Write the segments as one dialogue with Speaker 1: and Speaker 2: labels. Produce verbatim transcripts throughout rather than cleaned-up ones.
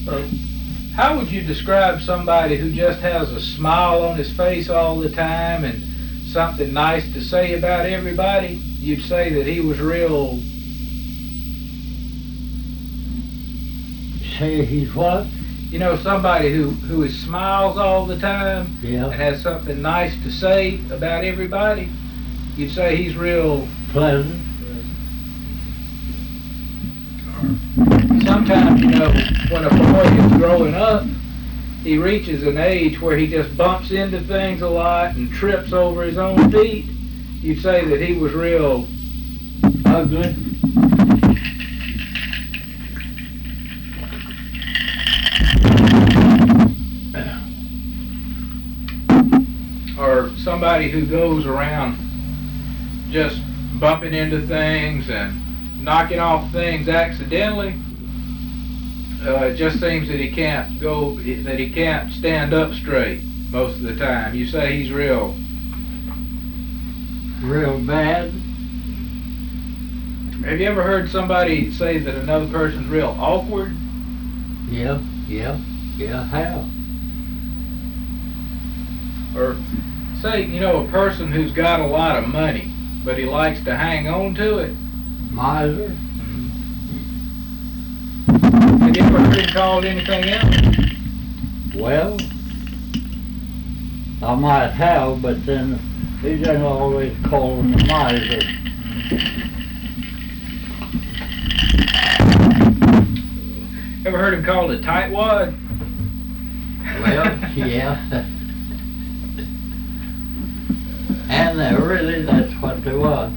Speaker 1: Or how would you describe somebody who just has a smile on his face all the time and something nice to say about everybody? You'd say that he was real...
Speaker 2: Say he's what?
Speaker 1: You know, somebody who, who is smiles all the time
Speaker 2: Yeah.
Speaker 1: and has something nice to say about everybody. You'd say he's real...
Speaker 2: Pleasant.
Speaker 1: Sometimes, you know, when a boy is growing up, he reaches an age where he just bumps into things a lot and trips over his own feet. You'd say that he was real...
Speaker 2: Ugly.
Speaker 1: Or somebody who goes around just bumping into things and knocking off things accidentally. Uh, it just seems that he can't go, that he can't stand up straight most of the time. You say he's real...
Speaker 2: Real bad.
Speaker 1: Have you ever heard somebody say that another person's real awkward?
Speaker 2: Yeah, yeah, yeah, how?
Speaker 1: Or say, you know, a person who's got a lot of money, but he likes to hang on to it.
Speaker 2: Miser.
Speaker 1: Have you ever heard him called anything else?
Speaker 2: Well, I might have, but then he doesn't always call him a miser.
Speaker 1: Ever heard him called a tightwad?
Speaker 2: Well, yeah. And they really, that's what they was.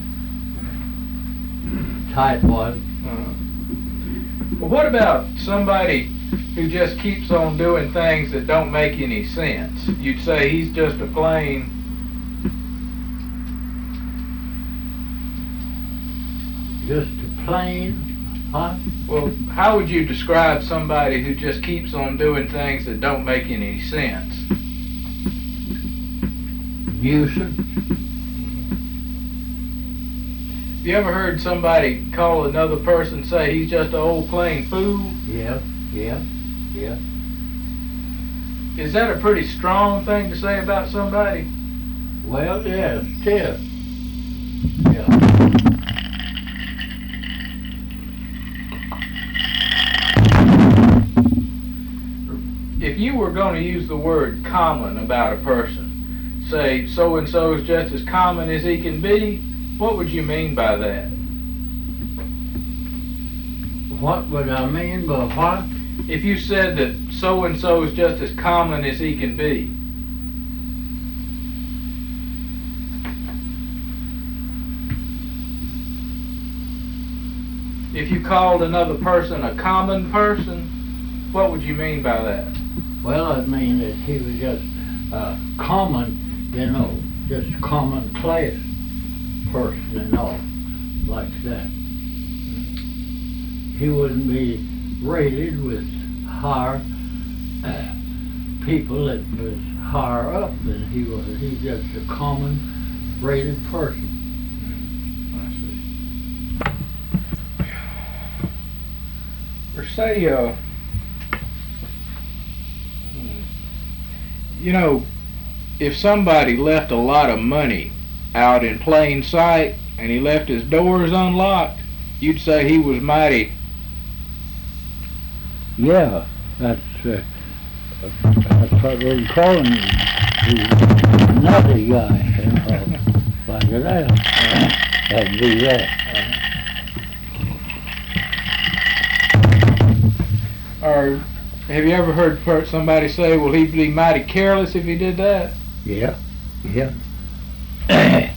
Speaker 2: Tightwad.
Speaker 1: Well, what about somebody who just keeps on doing things that don't make any sense? You'd say he's just a plain...
Speaker 2: Just a plain, huh?
Speaker 1: Well, how would you describe somebody who just keeps on doing things that don't make any sense?
Speaker 2: Nuisance.
Speaker 1: Have you ever heard somebody call another person, say he's just an old plain fool?
Speaker 2: Yeah, yeah, yeah.
Speaker 1: Is that a pretty strong thing to say about somebody?
Speaker 2: Well, yes, it is. Yeah.
Speaker 1: If you were going to use the word common about a person, say so-and-so is just as common as he can be, what would you mean by that?
Speaker 2: What would I mean by what?
Speaker 1: If you said that so-and-so is just as common as he can be. If you called another person a common person, what would you mean by that?
Speaker 2: Well, I mean that he was just uh, common, you know, just a common class person and all, like that. He wouldn't be rated with higher uh, people that was higher up than he was. He's just a common rated person.
Speaker 1: I see. Or say, uh, you know, if somebody left a lot of money out in plain sight and he left his doors unlocked, you'd say he was mighty...
Speaker 2: Yeah, that's, uh, that's what we're calling him. He's a nutty guy, you know, like that. That'd be that.
Speaker 1: Or have you ever heard per- somebody say, well, he'd be mighty careless if he did that?
Speaker 2: Yeah, yeah.